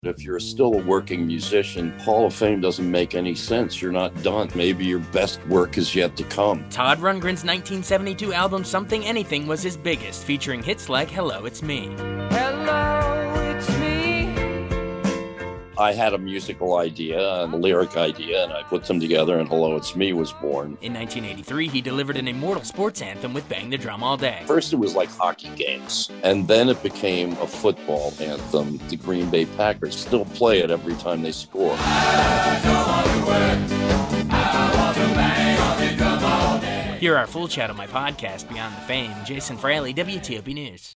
If you're still a working musician, Hall of Fame doesn't make any sense. You're not done. Maybe your best work is yet to come. Todd Rundgren's 1972 album Something Anything was his biggest, featuring hits like Hello, It's Me. Hello, it's me. I had a musical idea and a lyric idea, and I put them together, and Hello, It's Me was born. In 1983, he delivered an immortal sports anthem with Bang the Drum All Day. First, it was like hockey games, and then it became a football anthem. The Green Bay Packers still play it every time they score. Hear our full chat on my podcast, Beyond the Fame. Jason Fraley, WTOP News.